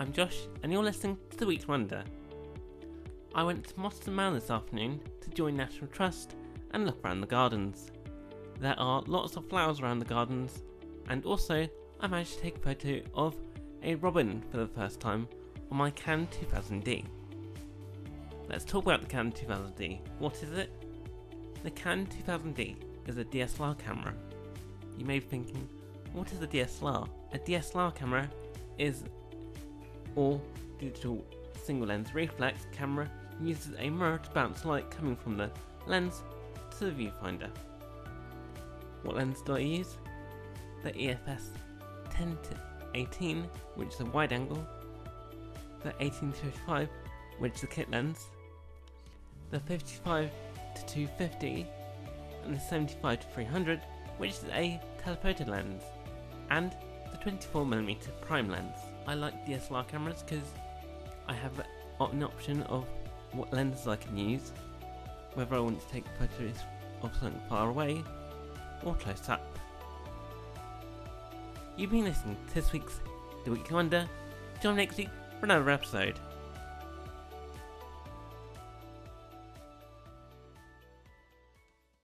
I'm Josh, and you're listening to The Weekly Wonder. I went to Moston Mall this afternoon to join National Trust and look around the gardens. There are lots of flowers around the gardens, and also I managed to take a photo of a robin for the first time on my Canon 2000D. Let's talk about the Canon 2000D. What is it? The Canon 2000D is a DSLR camera. You may be thinking, what is a DSLR? A DSLR camera is all digital single lens reflex camera, uses a mirror to bounce light coming from the lens to the viewfinder. What lens do I use? The EFS 10-18, which is a wide angle, the 18-55, which is a kit lens, the 55-250, and the 75-300, which is a teleported lens, and the 24mm prime lens. I like DSLR cameras because I have an option of what lenses I can use, whether I want to take photos of something far away or close up. You've been listening to this week's The Weekly Wonder. Join me next week for another episode.